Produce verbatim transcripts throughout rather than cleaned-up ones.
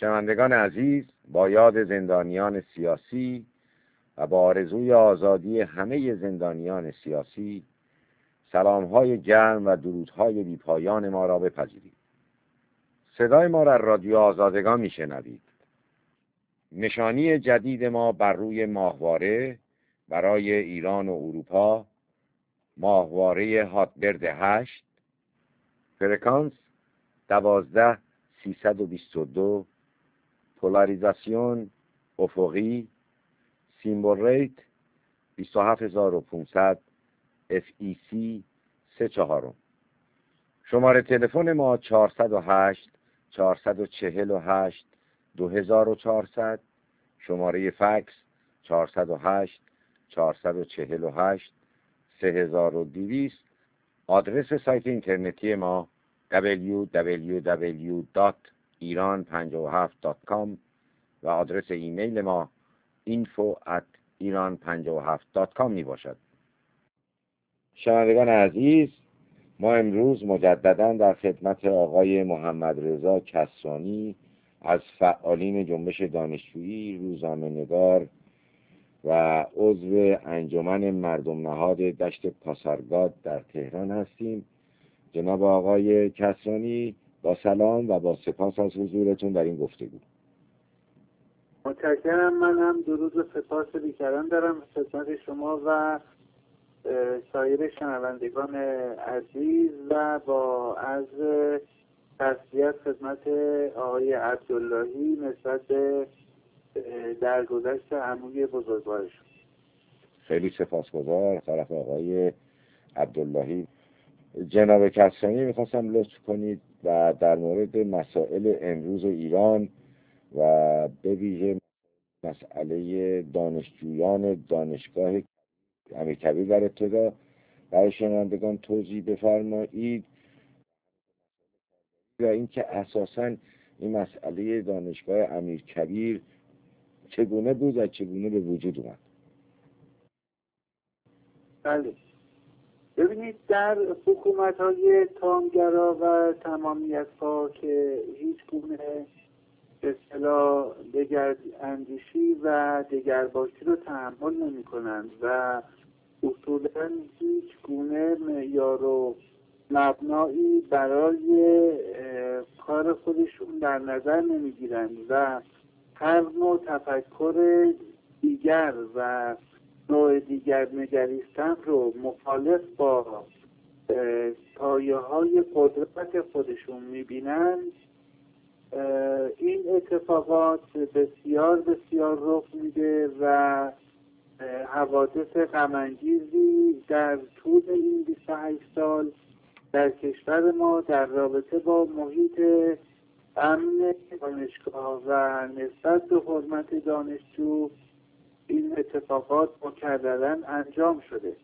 شنوندگان عزیز، با یاد زندانیان سیاسی و با آرزوی آزادی همه زندانیان سیاسی، سلام‌های گرم و درودهای بی‌پایان ما را بپذیرید. صدای ما را رادیو آزادگان میشنوید. نشانی جدید ما بر روی ماهواره برای ایران و اروپا، ماهواره هاتبرد هشت، فرکانس دوازده سیصد و بیست و دو، پولاریزاسیون افقی، سیمبل ریت بیست و هفت هزار و پانصد، اف ای سی سه چهارم. شماره تلفن ما چهارصد و هشت چهارصد و چهل و هشت دو هزار و چهارصد، شماره فکس چهارصد و هشت چهارصد و چهل و هشت سه هزار و دویست. آدرس سایت اینترنتی ما دبلیو دبلیو دبلیو دات ایران پنجاه و هفت دات کام و آدرس ایمیل ما اینفو ات ایران پنجاه و هفت دات کام می باشد. شنوندگان عزیز، ما امروز مجددا در خدمت آقای محمد رضا کسرانی از فعالین جنبش دانشجویی، روزنامه‌نگار و عضو انجمن مردم نهاد دشت پاسارگاد در تهران هستیم. جناب آقای کسرانی، با سلام و با سپاس از حضورتون در این گفتگو. متشکرم. من هم درود و سپاس بیکران دارم خدمت شما و سایر شنوندگان عزیز و با عرض تسلیت خدمت آقای عبداللهی نسبت به درگذشت عموی بزرگوارشون. خیلی سپاسگزار طرف آقای عبداللهی. جناب کسرانی، میخواستم لطف کنید و در مورد مسائل امروز ایران و به ویژه مسئله دانشجویان دانشگاه امیرکبیر در ابتدا برای شنوندگان توضیح بفرمایید و اینکه اساساً این مسئله دانشگاه امیرکبیر چگونه بود و چگونه به وجود اومد. بله، ببینید در حکومت‌های تامگرا و تمامیت‌خواه که هیچ گونه به اصطلاح دگر اندیشی و دگرباشی رو تحمل نمی‌کنند و اصولاً هیچ گونه معیار و مبنایی برای کار خودشون در نظر نمی‌گیرند و هر نوع تفکر دیگر و نوع دیگر نگریستن رو مخالف با پایه‌های قدرت خودشون می‌بینند. این اتفاقات بسیار بسیار رخ میده و حوادث غم‌انگیزی در طول این بیست و هشت سال در کشور ما در رابطه با محیط امن دانشگاه و نسبت به حرمت دانشجو این اتفاقات مکرراً انجام شده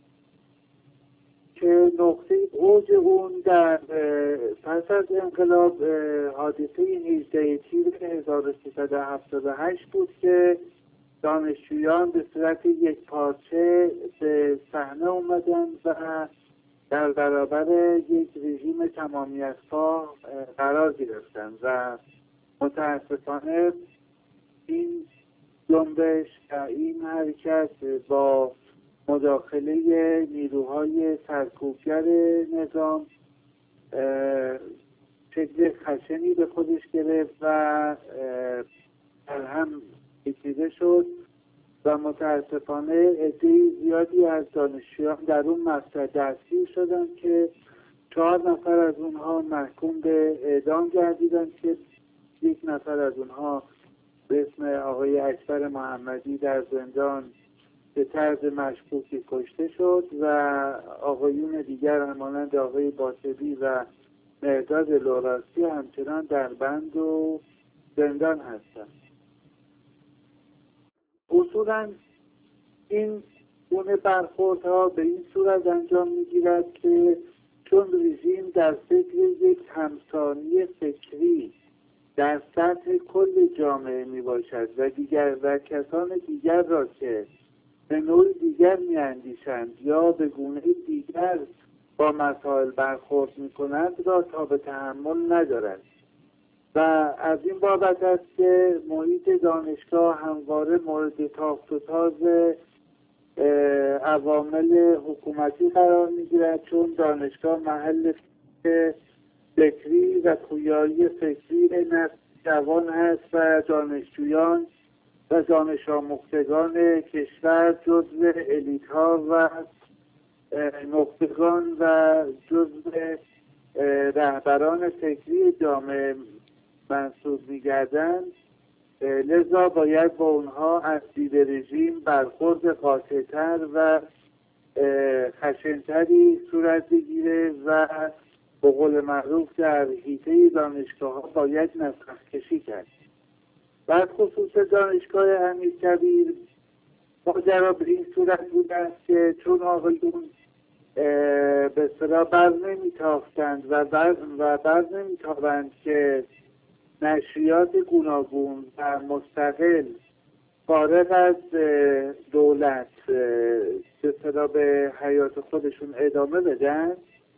که نقطه اوج اون در پس از انقلاب حادثه هجده تیر هزار و سیصد و هفتاد و هشت بود که دانشجویان به صورت یک پارچه به صحنه اومدن و در برابر یک رژیم تمامیت‌خواه قرار گرفتن و متاسفانه این جنبش و این حرکت با مداخله نیروهای سرکوبگر نظام شکل خشنی به خودش گرفت و در هم پیچیده شد و متاسفانه عده زیادی از دانشجویان در اون مقطع دستگیر شدند که چهار نفر از اونها محکوم به اعدام گردیدند که یک نفر از اونها به اسم آقای اکبر محمدی در زندان به طرز مشکوکی کشته شد و آقایون دیگر همانند آقای باطبی و مرداد لوراسی همچنان در بند و زندان هستند. اصولاً این گونه برخوردها به این صورت انجام میگیرد که چون رژیم در فکر یک همسانی فکری در سطح کل جامعه می باشد و دیگر و کسان دیگر را که به نوع دیگر می اندیشند یا به گونه دیگر با مسائل برخورد می کنند را تا به تحمل ندارد و از این بابت است که محیط دانشگاه همواره مورد تاخت و تاز عوامل حکومتی قرار میگیرد، چون دانشگاه محل فکری و پویایی فکری نسل جوان است و دانشجویان و دانش آموختگان کشور جزو الیت ها و نخبگان و جزو رهبران فکری جامعه منصوب می‌گردند. لذا باید با اونها از دید رژیم برخورد قاطع‌تر و خشن‌تری صورت بگیره و به قول معروف در حیطه دانشگاه ها باید نفخ کشی کرد. بعد خصوص دانشگاه امیرکبیر ماجرا به این صورت بوده است که چون آقایون به اصطلاح بر نمیتافتند و بر, و بر نمیتابند که نشریات گوناگون و مستقل فارغ از دولت به اصطلاح به حیات خودشون ادامه بدن،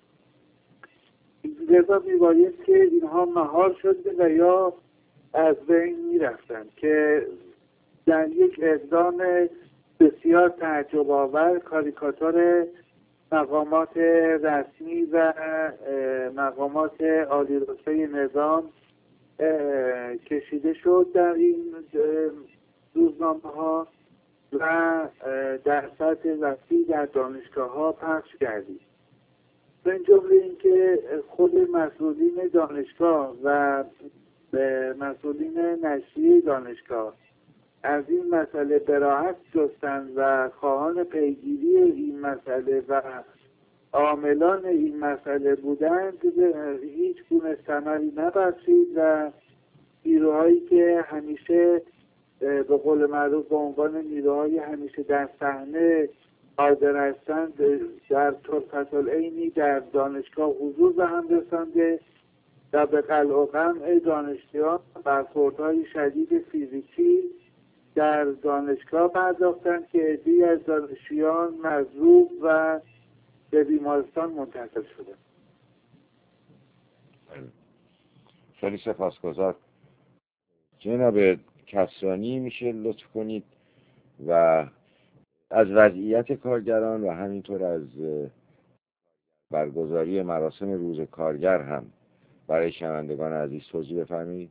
لذا میباید که اینها مهار شده و یا از بین میرفتند که در یک اقدام بسیار تعجب آور کاریکاتور مقامات رسمی و مقامات عالی رتبه نظام کشیده شد در این روزنامه ها و در سطح وسیع در دانشگاه ها پخش کردید. من جمله این که خود مسئولین دانشگاه و مسئولین نشریه دانشگاه از این مسئله براحت جستند و خواهان پیگیری این مسئله و عاملان این مسئله بودند، هیچ گونه ثمری نبخشید و نیروهایی که همیشه به قول معروف به عنوان نیروهای همیشه در صحنه حاضر هستند در طرفةالعینی در دانشگاه حضور به هم رسانده و به قلع و قمع دانشجویان برخوردهای شدید فیزیکی در دانشگاه پرداختند که عده‌ای از دانشجویان مضروب و به بیمارستان منتقل شدند. خیلی سپاسگزار. جناب کسرانی میشه لطف کنید و از وضعیت کارگران و همینطور از برگزاری مراسم روز کارگر هم برای شنوندگان عزیز توضیح بفرمایید.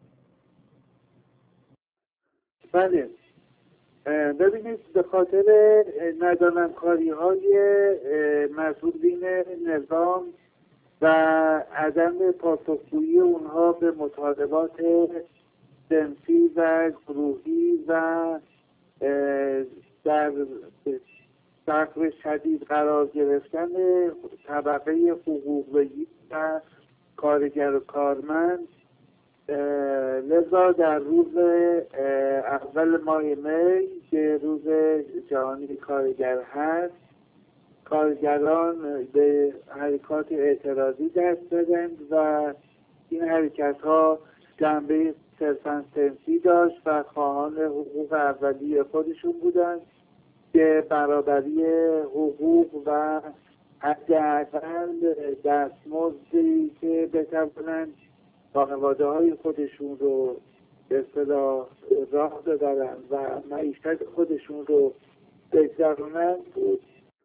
بله، ببینید به خاطر ندانمکاری های مسئولین نظام و عدم پاسخگویی اونها به مطالبات جنسی و گروهی و در سقف شدید قرار گرفتن طبقه حقوق‌بگیر و کارگر و کارمند، لذا در روز اول ماه می که روز جهانی کارگر هست، کارگران به حرکات اعتراضی دست دادند و این حرکت ها جنبه صرفاً صنفی داشت و خواهان حقوق اولیه خودشون بودند که برابری حقوق و حداقل دستمزدی که بتوانند خانواده های خودشون رو به اصطلاح راه ببرند و معیشت خودشون رو بگذرونند بود.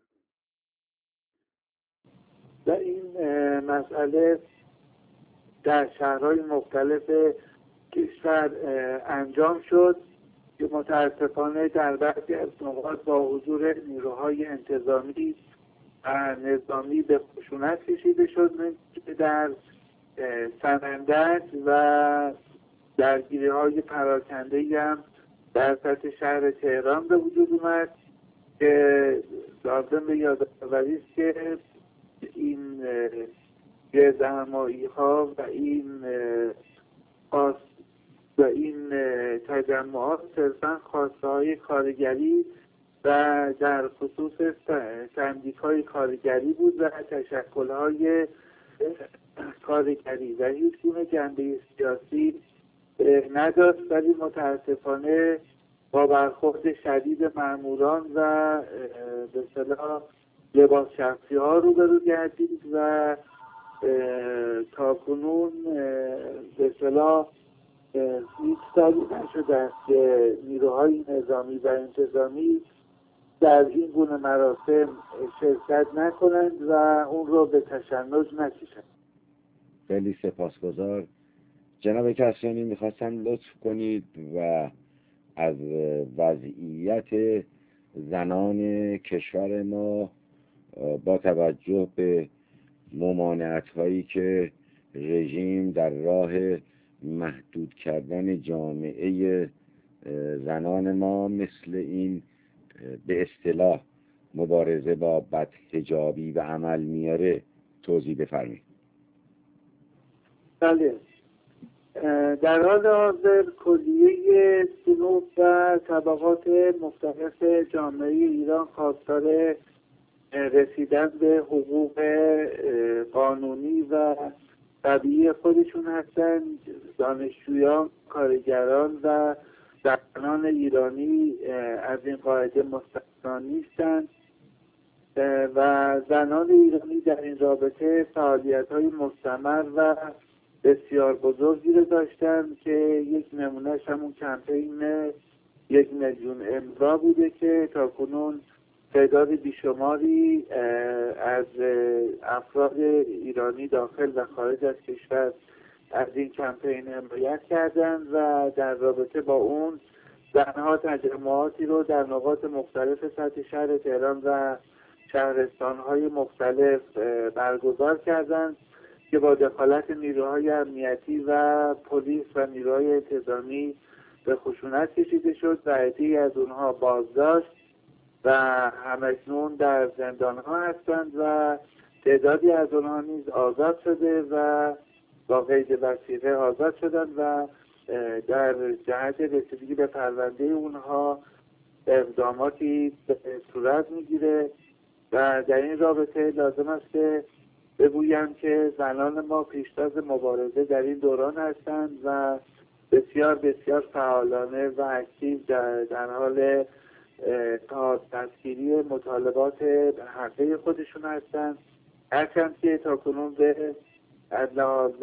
و این مسئله در شهرهای مختلف کشور انجام شد که متاسفانه در بعضی از نقاط با حضور نیروهای انتظامی و نظامی به خشونت کشیده شد. در سنندج و درگیری های پراکنده‌ای هم در سطح شهر تهران به وجود اومد که لازم به یادآوری است که این گردهمایی ها و این خاص و این تجمعات صرفاً خواسته های کارگری و در خصوص سندیکای کارگری بود و تشکل های کارگری و هیچ گونه جنبه سیاسی نداشت، ولی متاسفانه با برخورد شدید ماموران و به اصطلاح لباس شخصی ها روبرو گردید و تا کنون به اصطلاح هیچ سالی نشده است که نیروهای نظامی و انتظامی در این گونه مراسم شرکت نکنند و اون رو به تشنج نکشند. خیلی سپاسگزار جناب کسرانی. میخواستم لطف کنید و از وضعیت زنان کشور ما با توجه به ممانعت هایی که رژیم در راه محدود کردن جامعه زنان ما مثل این به اصطلاح مبارزه با بدحجابی و عمل میاره توضیح بفرمایید. بله، در حال حاضر کلیه صنوف و طبقات مختلف جامعه ایران خواستار رسیدن به حقوق قانونی و طبیعی خودشون هستند. دانشجویان، کارگران و زنان ایرانی از این قاعده مستثنا نیستند و زنان ایرانی در این رابطه فعالیت‌های مستمر و بسیار بزرگی رو داشتن که یک نمونهش همون کمپین یک میلیون امضا بوده که تاکنون تعداد بیشماری از افراد ایرانی داخل و خارج از کشور از این کمپین حمایت کردند و در رابطه با اون زنها تجمعاتی رو در نقاط مختلف سطح شهر تهران و شهرستان‌های مختلف برگزار کردند که با دخالت نیروهای امنیتی و پلیس و نیروهای انتظامی به خشونت کشیده شد و عده‌ای از اونها بازداشت و همکنون در زندان‌ها هستند و تعدادی از اونها نیز آزاد شده و با قید وثیقه آزاد شدند و در جهت رسیدگی به پرونده اونها اقداماتی صورت میگیره و در این رابطه لازم است که بگویم که زنان ما پیشتاز مبارزه در این دوران هستند و بسیار بسیار فعالانه و اکتیو در, در حال تا دستگیری مطالبات حقیقی خودشون هستند، هرچند که تاکنون به لحاظ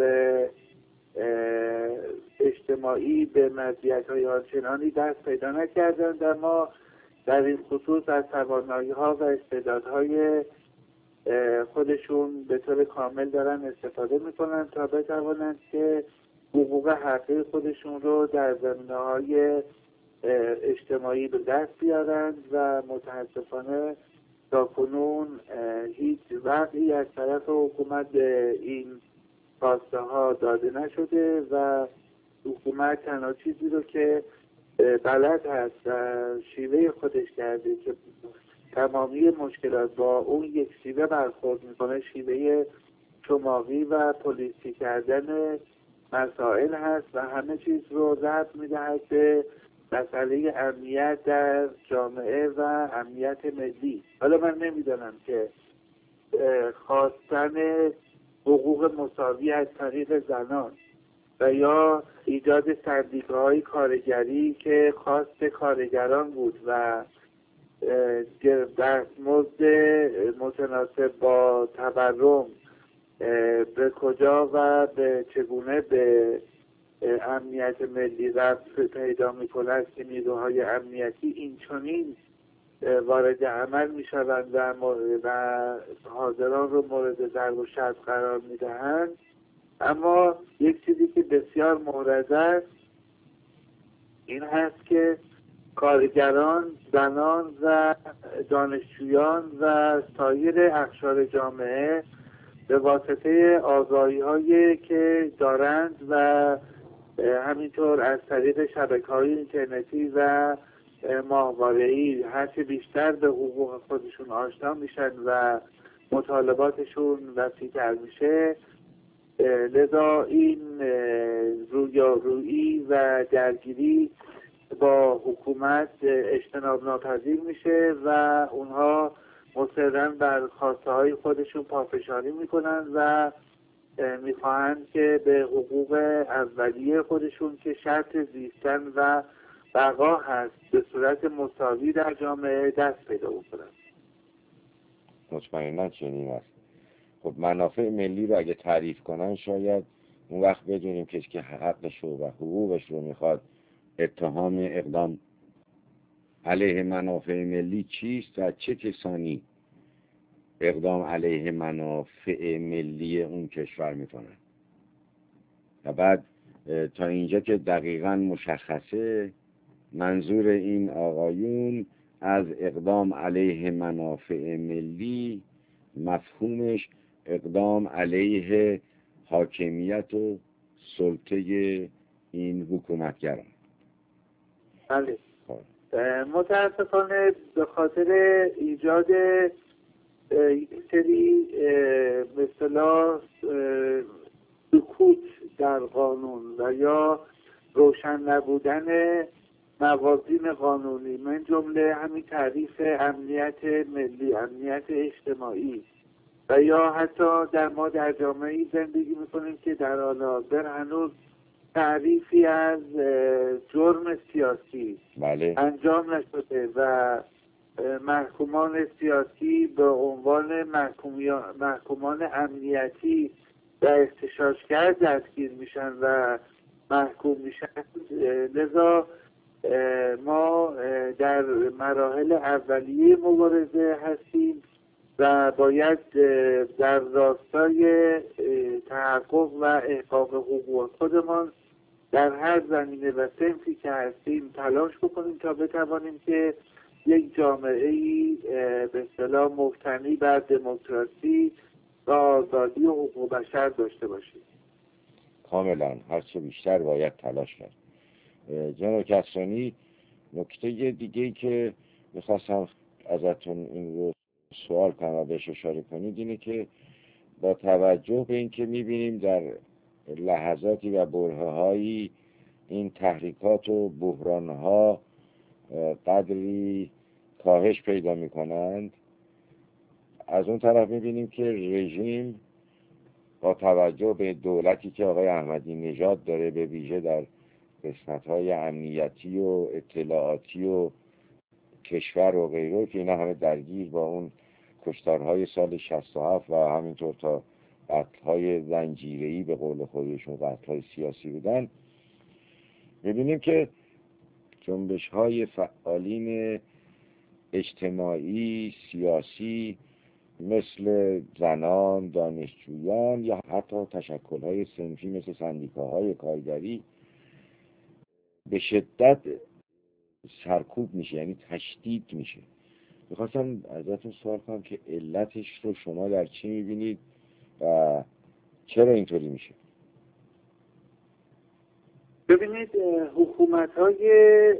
اجتماعی به مزیت‌های آنچنانی دست پیدا نکردند، اما در این خصوص از توانایی‌ها و استعدادهای خودشون به طور کامل دارن استفاده میکنن تا بتوانند که حقوق حقیقی خودشون رو در زمینه‌های اجتماعی به دست بیارند و متاسفانه تاکنون هیچ وقتی از طرف حکومت به این خواسته ها داده نشده و حکومت تنها چیزی رو که بلد هست و شیوه خودش کرده که تمامی مشکلات با اون یک شیوه برخورد میکنه، شیوه چماقی و پلیسی کردن مسائل هست و همه چیز رو ربط میدهد به مسئله امنیت در جامعه و امنیت ملی. حالا من نمیدانم که خواستن حقوق مساوی از طریق زنان و یا ایجاد سندیکاهای کارگری که خواست کارگران بود و دستمزد متناسب با تورم به کجا و به چگونه به امنیت ملی ربط پیدا می‌کند که نیروهای امنیتی این چنین وارد عمل می‌شوند و و حاضران رو مورد ضرب و شتم قرار می‌دهند. اما یک چیزی که بسیار مورد است این هست که کارگران، زنان و دانشجویان و سایر اقشار جامعه به واسطه آگاهی‌هایی که دارند و همینطور از طریق شبکه‌های اینترنتی و ماهواره‌ای هرچه بیشتر به حقوق خودشون آشنا میشن و مطالباتشون وسیع‌تر میشه، لذا این رویارویی و درگیری با حکومت اجتناب ناپذیر میشه و اونها مصرن بر خواسته های خودشون پافشاری میکنن و میخواهند که به حقوق اولیه خودشون که شرط زیستن و بقا هست به صورت مساوی در جامعه دست پیدا بکنن. مطمئنا چنین است. خب منافع ملی رو اگه تعریف کنن شاید اون وقت بدونیم کسی که حقش و حقوقش رو میخواد اتهام اقدام علیه منافع ملی چیست و چه کسانی اقدام علیه منافع ملی اون کشور میکنن. و بعد تا اینجا که دقیقاً مشخصه منظور این آقایون از اقدام علیه منافع ملی مفهومش اقدام علیه حاکمیت و سلطه این حکومتگران. بله. متاسفانه به خاطر ایجاد یک سری به اصطلاح سکوت در قانون و یا روشن نبودن موازین قانونی، من جمله همین تعریف امنیت ملی، امنیت اجتماعی و یا حتی در ما در جامعه زندگی میکنیم که در حال حاضر هنوز تعریفی از جرم سیاسی بله. انجام نشده و محکومان سیاسی به عنوان محکومان امنیتی و اغتشاشگر دستگیر میشن و محکوم میشن. لذا ما در مراحل اولیه مبارزه هستیم و باید در راستای تحقق و احقاق حقوق خودمان در هر زمینه و صنفی که هستیم تلاش بکنیم تا بتوانیم که یک جامعه‌ای به اصطلاح مبتنی بر دموکراسی و آزادی و حقوق بشر داشته باشیم. کاملا هرچه بیشتر باید تلاش کرد. جناب کسرانی، نکته دیگه‌ای که میخواستم ازتون این رو سوال کنم و بهش اشاره کنید اینه که با توجه به این که میبینیم در لحظاتی و برهه‌هایی این تحریکات و بحرانها قدری کاهش پیدا میکنند، از اون طرف میبینیم که رژیم با توجه به دولتی که آقای احمدی نژاد داره، به ویژه در قسمت‌های امنیتی و اطلاعاتی و کشور و غیره که اینا همه درگیر با اون کشتارهای سال شصت و هفت و همینطور تا قتل‌های زنجیره‌ای به قول خودشون قتل‌های سیاسی بودن، می‌بینیم که جنبش‌های فعالین اجتماعی سیاسی مثل زنان، دانشجویان یا حتی تشکل‌های صنفی مثل سندیکاهای کارگری به شدت سرکوب میشه، یعنی تشدید میشه. میخواستم ازتون سوال کنم که علتش رو شما در چی میبینید و چرا اینطوری میشه؟ ببینید، حکومت‌های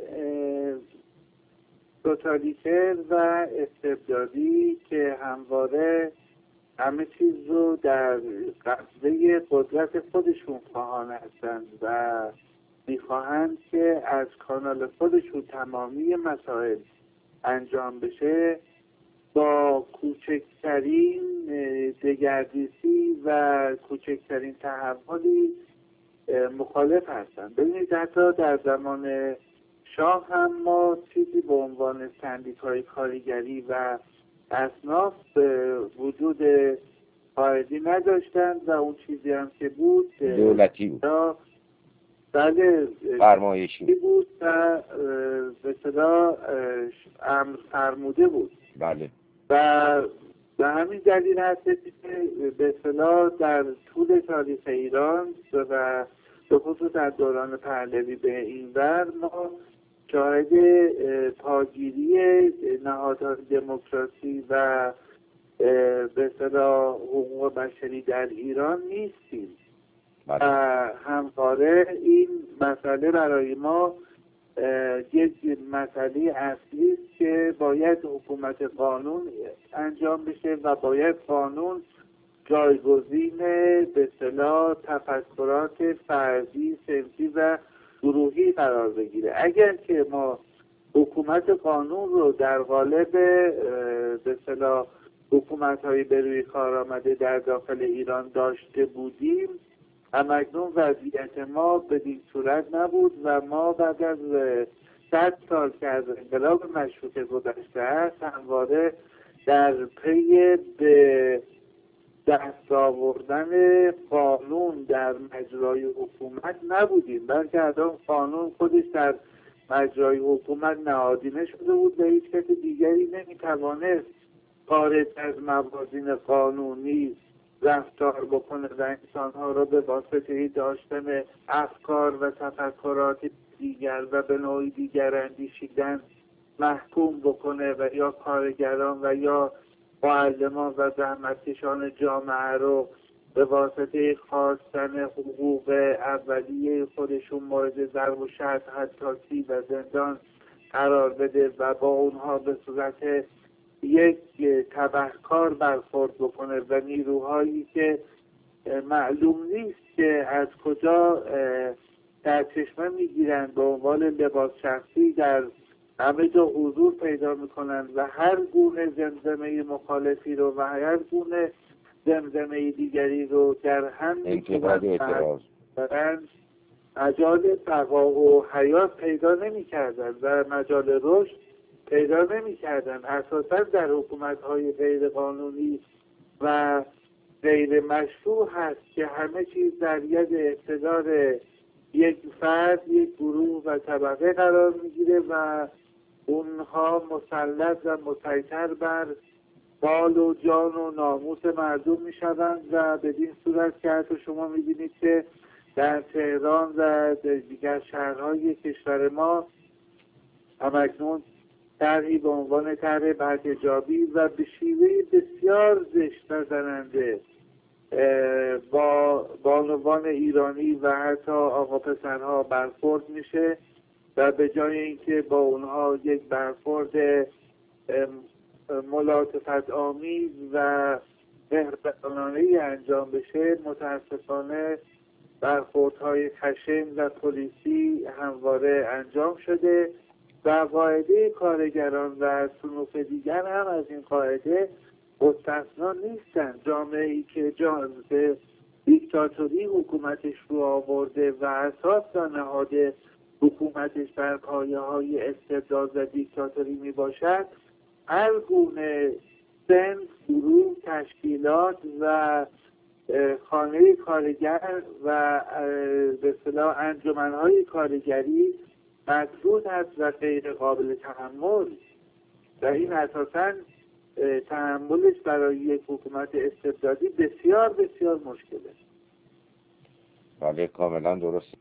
توتالیتر و استبدادی که همواره همه چیز رو در قبضه قدرت خودشون خواهان هستند و میخواهند که از کانال خودشون تمامی مسائل انجام بشه، با کوچکترین دگردیسی و کوچکترین تحولی مخالف هستند. ببینید حتی در زمان شاه هم ما چیزی به عنوان سندیکای کارگری و اصناف وجود قاعدی نداشتند و اون چیزی هم که بود دولتی بود، بله فرمایشی بود و به اصطلاح امر فرموده بود. بله. و به همین دلیل هست که به اصطلاح در طول تاریخ ایران و به خصوص در دوران پهلوی به این ور ما شاهد پاگیری نهادهای دموکراسی و به اصطلاح حقوق بشری در ایران نیستیم. بله. و همواره این مسئله برای ما یک مسئله اصلی است که باید حکومت قانون انجام بشه و باید قانون جایگزین به اصطلاح تفکرات فردی، صنفی و گروهی قرار بگیره. اگر که ما حکومت قانون رو در قالب به اصطلاح حکومت‌های به روی کار آمده در داخل ایران داشته بودیم، همکنون وضعیت ما بدین صورت نبود و ما بعد از صد سال که از انقلاب مشروطه گذشته است همواره در پی به دست آوردن قانون در مجرای حکومت نبودیم، بلکه الان قانون خودش در مجرای حکومت نهادینه شده بود و هیچ کس دیگری نمیتوانست خارج از موازین قانونی رفتار بکنه و انسانها را به واسطه داشتن افکار و تفکرات دیگر و به نوعی دیگر اندیشیدن محکوم بکنه و یا کارگران و یا معلمان و زحمتکشان جامعه رو به واسطه خواستن حقوق اولیه خودشون مورد ضرب و شتم حتی و زندان قرار بده و با اونها به صورت یک تبهکار برخورد بکنه و نیروهایی که معلوم نیست که از کجا در چشمه میگیرن به عنوان لباس شخصی در همه جا حضور پیدا میکنن و هر گونه زمزمه مخالفی رو و هر گونه زمزمه دیگری رو در هم انتقاد اعتراض برن مجال بقا و حیات پیدا نمی کردن و مجال رشد پیدا نمی کردن. اساسا در حکومت‌های غیر قانونی و غیر مشروع هست که همه چیز در ید اقتدار یک فرد، یک گروه و طبقه قرار میگیره و اونها مسلط و مسیطر بر مال و جان و ناموس مردم میشوند و بدین صورت که حتی شما میبینید که در تهران و دیگر شهرهای کشور ما همکنون طرحی به عنوان طرح بدحجابی و به شیوه بسیار زشت و زننده با بانوان ایرانی و حتی آقا پسرها برخورد میشه و به جای اینکه با اونها یک برخورد ملاطفت آمیز و مهربانانه انجام بشه، متاسفانه برخوردهای خشن و پلیسی همواره انجام شده و قاعده کارگران و صنوف دیگر هم از این قاعده مستثنا نیستن. جامعه ای که به دیکتاتوری حکومتش رو آورده و اساس و نهاد حکومتش بر پایه های استبداد و دیکتاتوری می باشد، هر گونه صنف، گروه، تشکیلات و خانه کارگر و به اصطلاح انجمنهای کارگری مطرود هست و غیر قابل تحمل و این اساساً تحملش برای یک حکومت استبدادی بسیار بسیار مشکله. بله کاملا درست.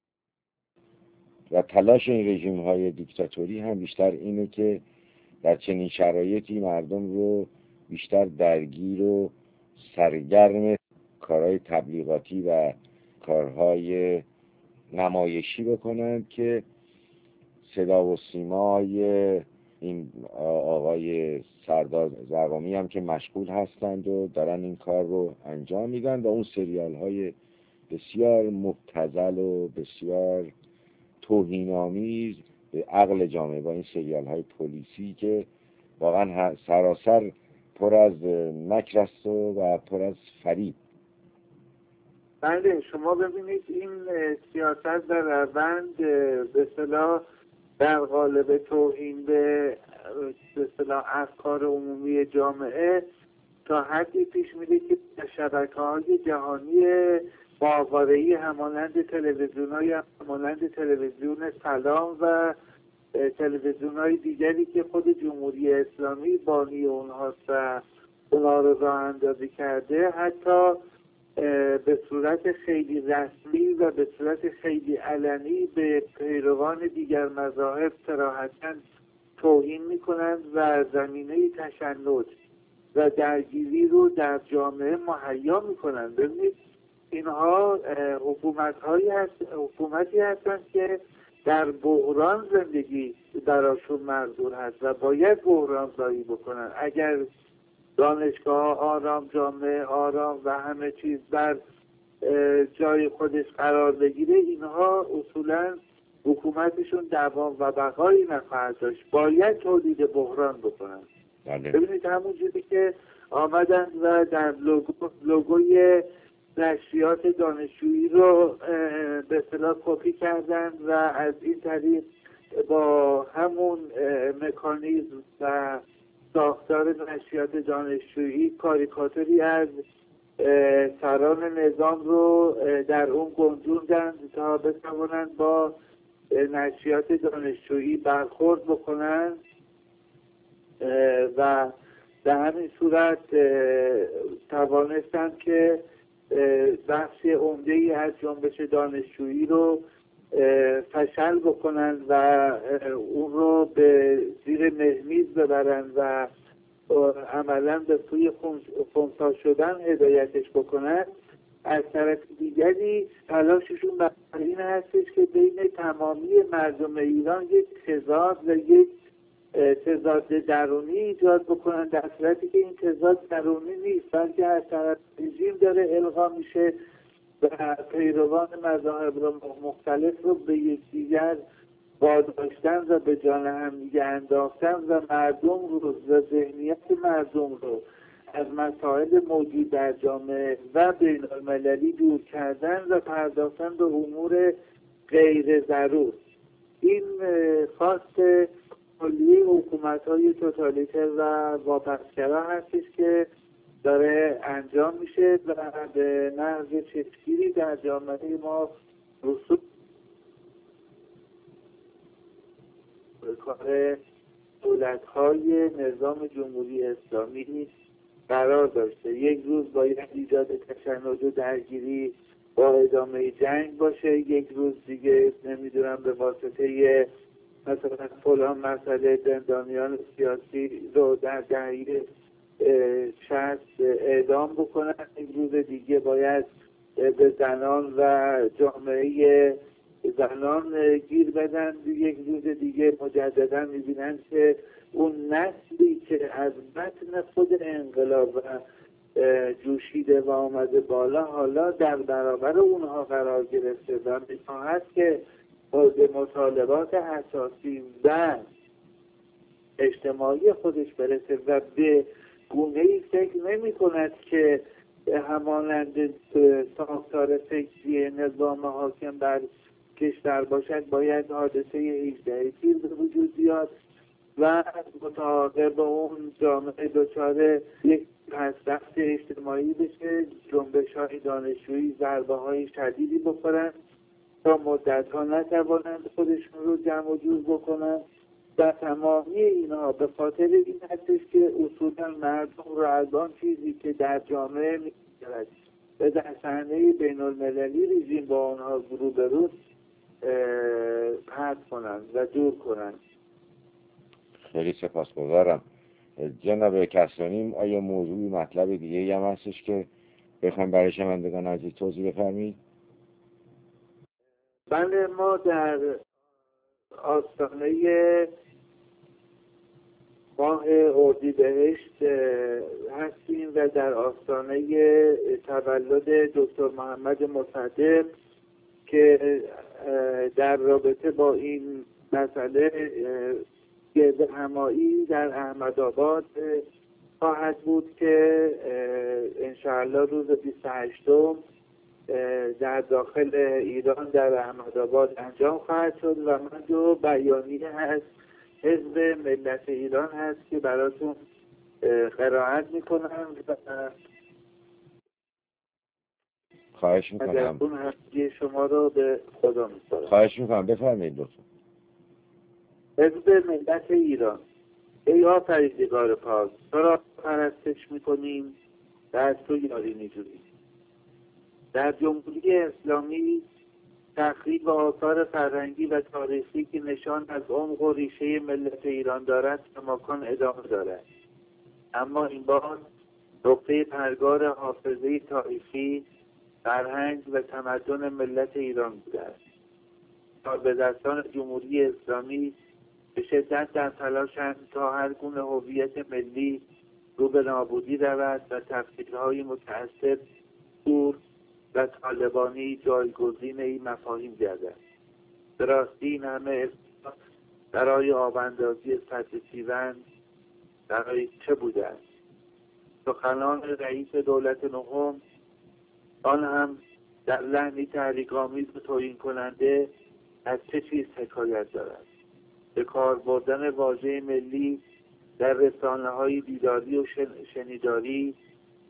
و تلاش این رژیم های دیکتاتوری هم بیشتر اینه که در چنین شرایطی مردم رو بیشتر درگیر و سرگرم کارهای تبلیغاتی و کارهای نمایشی بکنند که صدا و سیمای این آقای سردار زرقامی هم که مشغول هستند و دارن این کار رو انجام میدن و اون سریال های بسیار مبتذل و بسیار توهین‌آمیز به عقل جامعه با این سریال های پلیسی که واقعا سراسر پر از مکر است و پر از فریب. بله شما ببینید این سیاست در روند به اصطلاح در قالب توهین به به اصطلاح افکار عمومی جامعه تا حدی پیش میره که شبکه‌های جهانی ماهواره‌ای همانند تلویزیون‌های همانند تلویزیون سلام و تلویزیون‌های دیگری که خود جمهوری اسلامی بانی اونهاست و اونها رو راه اندازی کرده، حتی به صورت خیلی رسمی و به صورت خیلی علنی به پیروان دیگر مذاهب صراحتاً توهین میکنند و زمینه تشنج و درگیری رو در جامعه مهیا میکنند. ببینید اینها حکومت‌هایی هست حکومتی هستند که در بحران زندگی براشون منظور هست و باید بحران زایی بکنن. اگر دانشگاه آرام، جامعه آرام و همه چیز بر جای خودش قرار بگیره، اینها اصولا حکومتشون دوام و بقایی نخواهد داشت، باید تولید بحران بکنن. ببینید همون جوری که آمدن و در لوگو لوگوی نشریات دانشجویی رو به اصطلاح کپی کردن و از این طریق با همون مکانیزم و ساختار نشریات دانشجویی کاریکاتوری از سران نظام رو در اون گنجوندند تا بتوانند با نشریات دانشجویی برخورد بکنند و در همین صورت توانستند که بخش عمده‌ای از جنبش دانشجویی رو فشل بکنند و اون رو به زیر مهمیز ببرند و عملا به سوی خنثی شدن هدایتش بکنند. از طرف دیگری تلاششون بر این هستش که بین تمامی مردم ایران یک تضاد و یک تضاد درونی ایجاد بکنن، در صورتی که این تضاد درونی نیست بلکه از طرف رژیم داره القا میشه و پیروان مذاهب مختلف رو به یکدیگر واداشتن و به جان همدیگه انداختن و مردم رو و ذهنیت مردم رو از مسائل موجود در جامعه و بین المللی دور کردن و پرداختن به امور غیر ضرور. این خواست کلیه حکومت‌های توتالیتر و واپسگرا هستش که داره انجام میشه و به نحو چشمگیری در جامعه ما رسوب کار دولت‌های نظام جمهوری اسلامی قرار داشته. یک روز باید ایجاد تشنج و درگیری با ادامه جنگ باشه، یک روز دیگه نمیدونم به واسطه مثلا فلان مسئله زندانیان سیاسی رو در دهه شصت اعدام بکنن، یک روز دیگه باید به زنان و جامعه زنان گیر بدن، یک روز دیگه مجددا میبینن که اون نسلی که از بطن خود انقلاب و جوشیده و آمده بالا حالا در برابر اونها قرار گرفته و میخواهد که به مطالبات اساسی و اجتماعی خودش برسه و به گونه‌ای فکر نمی کند که همانند ساختار فکری نظام حاکم بر کشور باشد باید حادثه هجده تیر به وجود بیاد و متعاقب اون جامعه دچار یک پس‌رفت اجتماعی بشه، جنبش های دانشجویی ضربه های شدیدی بخورن تا مدت ها نتوانند خودشون رو جمع و جور بکنن و تمامی اینها به خاطر این هستش که اصولا مردم رو از آن چیزی که در جامعه می‌گذرد و در صحنه بین المللی رژیم با آنها روبروست پرت کنند و دور کنند. خیلی سپاسگزارم. جناب کسرانی، آیا موضوعی مطلب دیگه هم هستش که بخوام برای شنوندگان عزیز توضیح بفرمایید؟ بله، ما در آستانه ماه اردیبهشت هستیم و در آستانه تولد دکتر محمد مصدق که در رابطه با این مسئله گرد همایی در احمدآباد خواهد بود که انشاءالله روز بیست و هشتم در داخل ایران در احمدآباد انجام خواهد شد و من جو بیانیه هست حزب ملت ایران هست که براتون قرائت میکنم و خواهش میکنم اون هستی شما رو به خدا میسپارم. خواهش میکنم بفرمایید لطفا. حزب ملت ایران، ای آفریدگار پاک، تو را پرستش میکنیم و از تو یاری میجوییم. در جمهوری اسلامی تخریب آثار فرهنگی و تاریخی که نشان از عمق و ریشه ملت ایران دارد کماکان ادامه دارد، اما این بار نقطه پرگار حافظه تاریخی، فرهنگ و تمدن ملت ایران بوده است تا به دستان جمهوری اسلامی به شدت در تلاشند تا هر گونه هویت ملی رو به نابودی رود و تفسیرهای متعصب دور و طالبانی جایگزین این مفاهیم گردد. به راستی این همه برای آباندازی سد پیوند برای چه بوده است؟ سخنان رئیس دولت نهم، آن هم در لحنی تحریک‌آمیز و توهین کننده، از چه چیز حکایت دارد؟ به کار بردن واژه ملی در رسانه‌های دیداری و شنیداری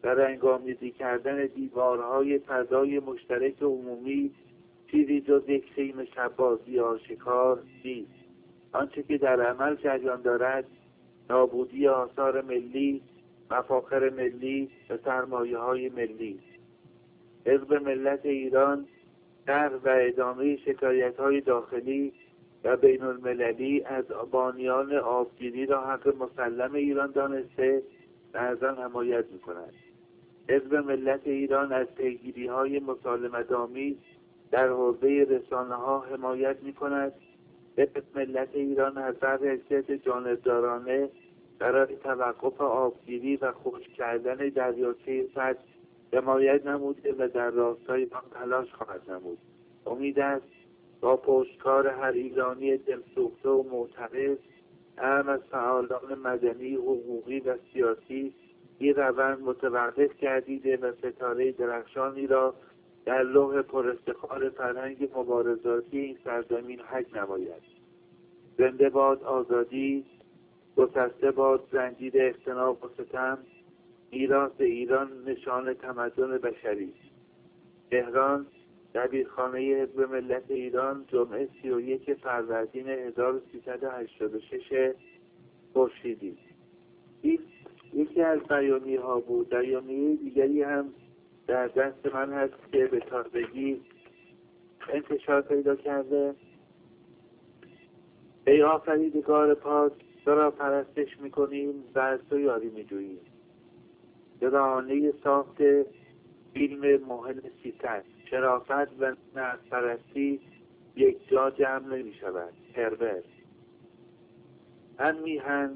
در رنگامیزی کردن دیوارهای فضای مشترک عمومی چیزی جز یک خیم شبازی آشکار نیست. آنچه که در عمل جریان دارد نابودی آثار ملی، مفاخر ملی و سرمایه های ملی. حزب ملت ایران در و ادامه شکایت های داخلی و بین المللی از بانیان آبگیری را حق مسلم ایران دانسته و از آن حمایت می کند. حزب ملت ایران از پیگیری های مسالمت‌آمیز در حوزه رسانه ها حمایت می کند. حزب ملت ایران از هر حرکت جانبدارانه برای توقف آبگیری و خشک کردن دریاچه سد حمایت نموده و در راستای آن تلاش خواهد نمود. امید است با پشتکار هر ایرانی دلسوخته و معترض، اهم از فعالان مدنی، حقوقی و سیاسی، این روند متوقف گردیده و ستاره درخشانی را در لوح پرافتخار فرهنگ مبارزاتی این سرزمین حک نماید. زنده باد آزادی، گسسته باد زنجیر اختناق و ستم، میراث ایران نشان تمدن بشری. تهران، دبیرخانه حزب ملت ایران، جمعه سی و یک فروردین هزار و سیصد و هشتاد و شش خورشیدی. این یکی از بیانیه ها بود. بیانیه دیگری هم در دست من هست که به تازگی انتشار پیدا کرده. ای آفریدگار پاک، تو را پرستش میکنیم و از تو یاری میجوییم. گرانه ساخت فیلم محل سیصد، شرافت و نفس‌پرستی یک جا جمع نمی شود. هربرت. هم میهن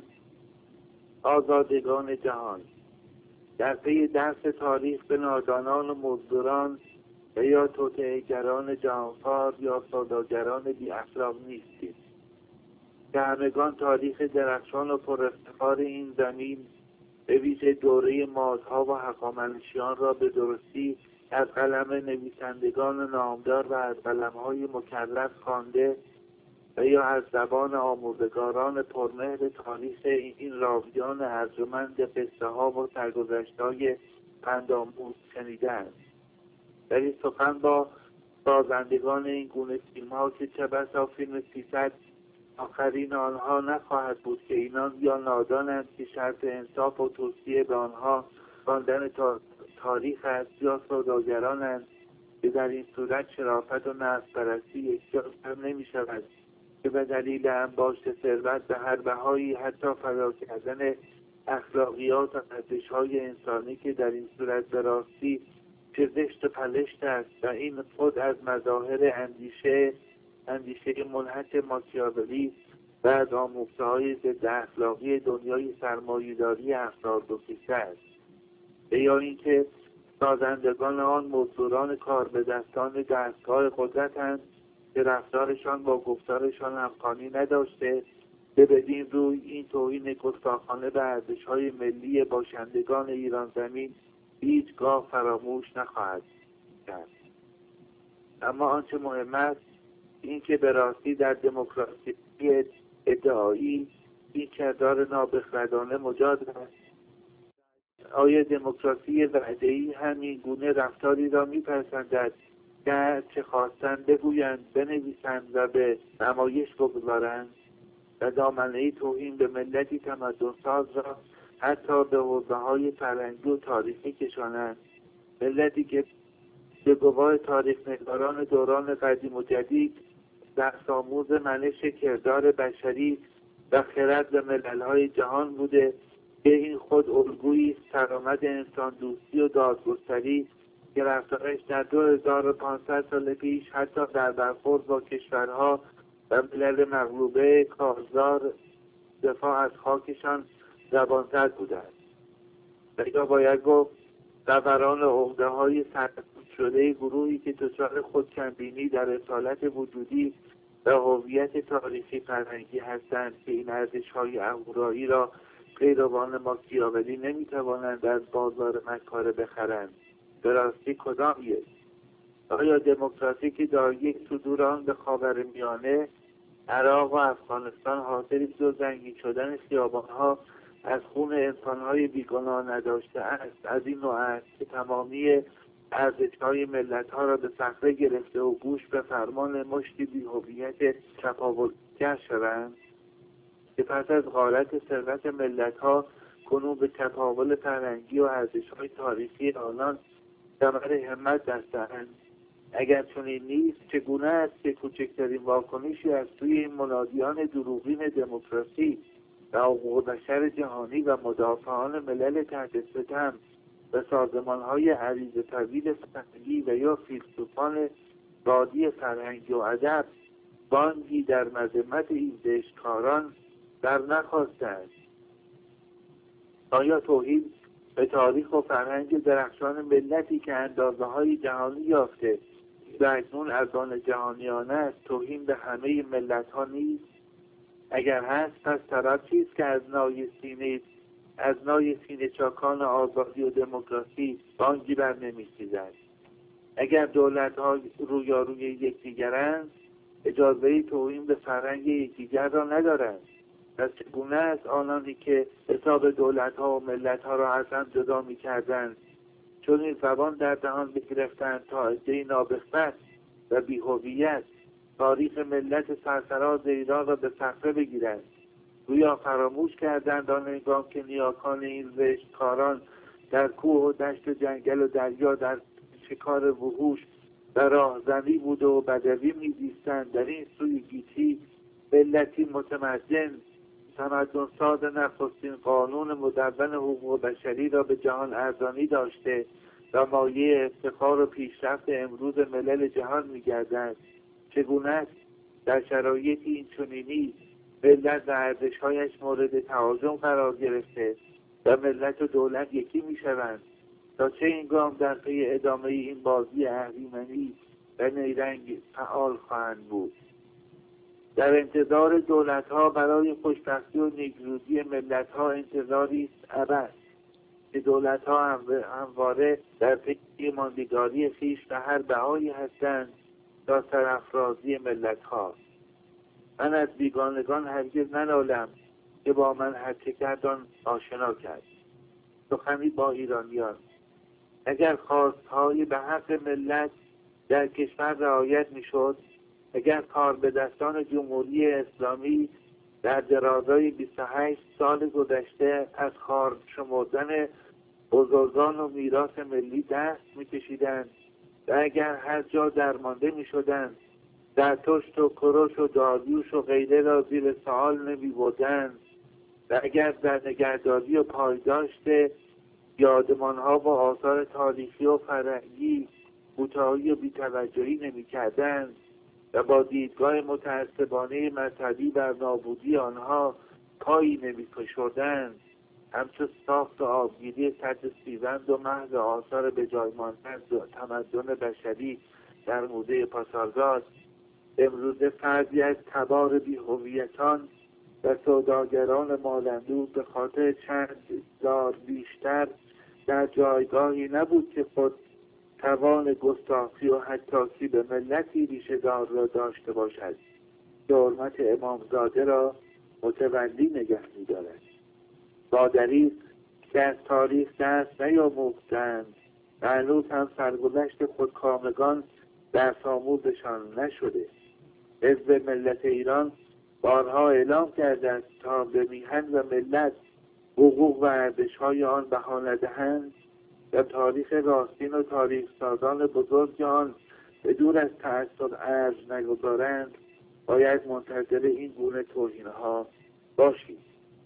آزادگان جهان، در پی درس تاریخ به نادانان و مزدوران و یا توطئه‌گران جهانخوار یا سوداگران بی اخلاق نیستید که همگان تاریخ درخشان و پر افتخار این زمین به ویژه دوره مازها و هخامنشیان را به درستی از قلم نویسندگان نامدار و از قلم‌های مکلف خوانده و یا از زبان آموزگاران پرمهر تاریخ این راویان ارجمند قصه ها و سرگذشت‌های پندآموز شنیده است. در این سخن با سازندگان این گونه فیلم ها که چه بسا فیلم سیصد آخرین آنها نخواهد بود که اینان یا نادانند که شرط انصاف و توصیه به آنها خواندن تاریخ است، یا سوداگرانند که در این صورت شرافت و نفس‌پرستی یکجا نمی شود که به دلیل انباشت ثروت به هر بهایی حتی فدا کردن اخلاقیات و ارزش‌های انسانی که در این صورت به راستی چه زشت و پلشت است و این خود از مظاهر اندیشه اندیشه منحط ماکیاولی و از آموخته‌های ضد اخلاقی دنیای سرمایه‌داری افراد و کیسه است. یا اینکه سازندگان آن مزدوران کار به دستان دستگاه قدرتند که رفتارشان با گفتارشان همخوانی نداشته، به بدین روی این توهین گستاخانه به ارزش‌های ملی باشندگان ایران زمین هیچگاه فراموش نخواهد کرد. اما آنچه مهم است این که به راستی در دموکراسی ادعایی این کردار نابخردانه مجاز است. آیا دموکراسی وعده‌ای همین گونه رفتاری را می‌پسندد که چه خواستند بگویند، بنویسند و به نمایش بگذارند و دامنه توهین به ملتی تمدن‌ساز را حتی به حوزه‌های فرهنگی و تاریخی کشانند؟ ملتی که به گواه تاریخ نگاران دوران قدیم و جدید درس آموز منش کردار بشری و خرد و ملل‌های جهان بوده که این خود الگویی سرآمد انسان دوستی و دادگستری که رفتارش در دو هزار و پانصد سال پیش حتی در برخورد با کشورها و ملل مغلوبه کارزار دفاع از خاکشان زبانزد بوده است. و یا باید گفت دوران عقده‌های سرکوب شده گروهی که دچار خودکمبینی در اصالت وجودی و هویت تاریخی فرهنگی هستند که این ارزش‌های اهورایی را پیروان ماکیاولی نمی‌توانند از بازار مکاره بخرند. به راستی کدام یک؟ آیا دموکراسی که در یک صدور آن به خاورمیانه، عراق و افغانستان حاصل جز رنگین شدن خیابان‌ها از خون انسانهای بیگناه نداشته است، از این نوع است که تمامی ارزش‌های ملت‌ها را به صخره گرفته و گوش به فرمان مشتی بی‌هویت تفاوتگر شوند، که پس از غارت ثروت ملت‌ها کنون به تکامل فرهنگی و ارزش‌های تاریخی آنان ثمر همت دستند. اگر چنین نیست، چگونه است که کوچکترین واکنشی از سوی این منادیان دروغین دموکراسی و حقوق بشر جهانی و مدافعان ملل تحت ستم و سازمان‌های عریض طویل فرهنگی و یا فیلسوفان وادی فرهنگی و ادب بانگی در مذمت این زشتکاران در نخواستند؟ آیا توهین به تاریخ و فرهنگ درخشان ملتی که اندازه‌های جهانی یافته و اکنون ارزان جهانیان است توهین به همه ملت‌ها نیست؟ اگر هست، پس سبب چیست که از نای سینه از نای سینه چاکان آزادی و دموکراسی بانگی بر نمی‌خیزد؟ اگر دولت‌ها رویاروی یکدیگرند، اجازه توهین به فرهنگ یکدیگر را ندارند. پس چگونه است آنانی که حساب دولت‌ها و ملت‌ها را از هم جدا می‌کردند چون این زبان در دهان بگرفتند تا عده‌ای نابخت و بی‌هویت تاریخ ملت سرفراز ایران را به صخره بگیرند؟ گویا فراموش کردند آن هنگام که نیاکان این زشتکاران در کوه و دشت و جنگل و دریا در شکار وحوش و راهزنی بود و بدوی می‌زیستند، در این سوی گیتی ملتی متمدن تمدن ساز نخستین قانون مدون حقوق بشری را به جهان ارزانی داشته و مایه افتخار و پیشرفت امروز ملل جهان می‌گردد. چگونه است در شرایطی این چنینی ملت و ارزش‌هایش مورد تهاجم قرار گرفته و ملت و دولت یکی می‌شوند؟ تا چه هنگام در پی ادامه این بازی اهریمنی و نیرنگ فعال خواهند بود؟ در انتظار دولت‌ها برای خوشبختی و نیکروزی ملت‌ها انتظاری است ابد که دولت‌ها همواره در پی ماندگاری خویش به هر بهایی هستند تا سرافرازی ملت‌ها. من از بیگانگان هرگز ننالم که با من هرچه کردان آشنا کرد. سخنی با ایرانیان: اگر خواستهای به حق ملت در کشور رعایت می‌شد، اگر کار به دستان جمهوری اسلامی در درازای بیست و هشت سال گذشته از خار شمردن بزرگان و میراث ملی دست می‌کشیدند و اگر هر جا درمانده می‌شدند در تشت و کرش و داریوش و غیره را زیر سوال نمی‌بردند و اگر در نگهداری و پایداشت یادمان‌ها و آثار تاریخی و فرهنگی کوتاهی و بی‌توجهی نمی‌کردند و با دیدگاه متعصبانه مذهبی بر نابودی آنها پایی نمی‌فشردند، همچون ساخت و آبگیری سد سیوند و محض آثار به جای مانده تمدن بشری در موزه پاسارگاد، امروز فردی از تبار بی‌هویتان و سوداگران مالندو به خاطر چند دار بیشتر در جایگاهی نبود که خود توان گستاخی و حطاکی به ملتی ریشه‌دار را داشته باشد که حرمت امامزاده را متولی نگه می‌دارد. مادری که از تاریخ دست نیاموختند و هنوز هم سرگذشت خودکامگان در آموزشان نشده. حزب ملت ایران بارها اعلام کرده است تا به میهن و ملت حقوق و ارزش‌های آن بها ندهند و تاریخ راستین و تاریخ سازان بزرگ آن به دور از تعصب ارج نگذارند، باید منتظر این گونه توهین‌ها باشید.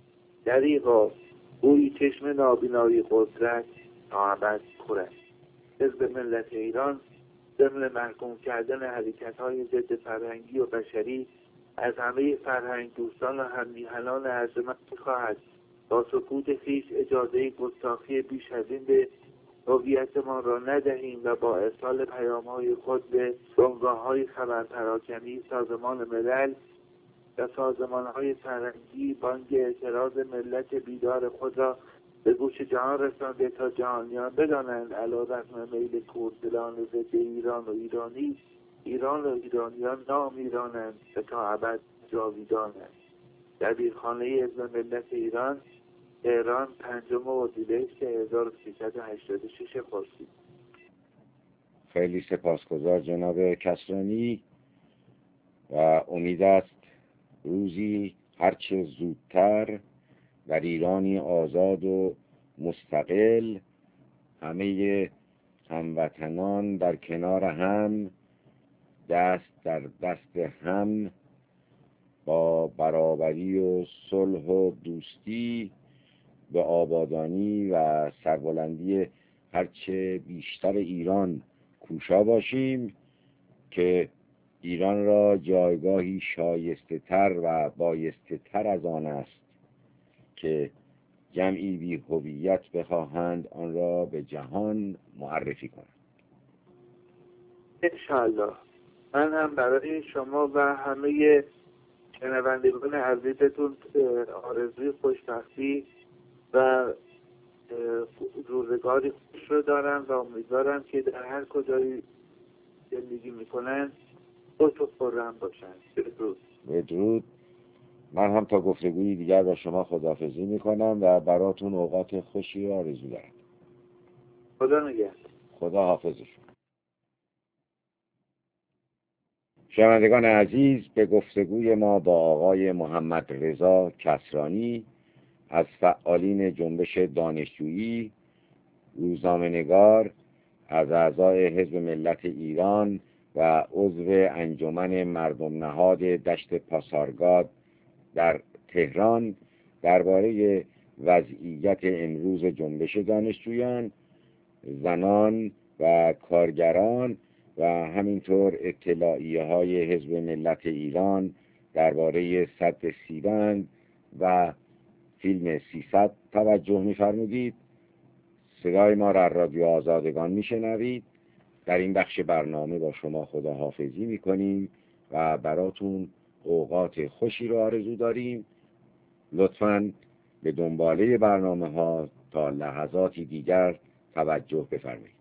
دریغا گویی چشم نابینایی قدرت تا ابد پر است. حزب ملت ایران ضمن محکوم کردن حرکت‌های ضد فرهنگی و بشری از همه فرهنگ دوستان و هممیهنان ارجمند می‌خواهد با سکوت خویش اجازه گستاخی بیش از این به هویتمان را ندهیم و با ارسال پیام‌های خود به بنگاه‌های خبرپراکنی سازمان ملل و سازمان‌های فرهنگی بانگ اعتراض ملت بیدار خود را به گوش جهان رسانده تا جهانیان بدانند علیرغم میل کوردلان ضد ایران و ایرانی، ایران و ایرانیان نام ایرانند و تا ابد جاویدانند. دبیرخانه حزب ملت ایران، تهران، پنجم اردیبهشت هزار و سیصد و هشتاد و شش خورشید. خیلی سپاسگزار جناب کسرانی و امید است روزی هرچه زودتر در ایرانی آزاد و مستقل همه هموطنان در کنار هم، دست در دست هم، با برابری و صلح و دوستی به آبادانی و سربلندی هرچه بیشتر ایران کوشا باشیم که ایران را جایگاهی شایسته تر و بایسته تر از آن است که جمعی بی هویت بخواهند آن را به جهان معرفی کنند. انشاءالله. من هم برای شما و همه شنوندگان عزیزتون آرزوی خوشبختی و روزگاری خوش رو دارم و امیدوارم که در هر کجایی زندگی میکنن خوش و خرم باشن. بدرود. بدرود. من هم تا گفتگوی دیگر با شما خداحافظی میکنم و براتون اوقات خوشی رو آرزو دارم. خدا نگهدار. خدا حافظشون. شنوندگان عزیز، به گفتگوی ما با آقای محمد رضا کسرانی از فعالین جنبش دانشجویی، روزنامه‌نگار، از اعضای حزب ملت ایران و عضو انجمن مردم نهاد دشت پاسارگاد در تهران درباره وضعیت امروز جنبش دانشجویان، زنان و کارگران و همینطور اطلاعیه های حزب ملت ایران درباره سد سیبند و فیلم سیصد توجه می‌فرمودید. صدای ما را رادیو آزادگان میشنوید. در این بخش برنامه با شما خداحافظی میکنیم و براتون اوقات خوشی رو آرزو داریم. لطفاً به دنباله برنامه ها تا لحظاتی دیگر توجه بفرمایید.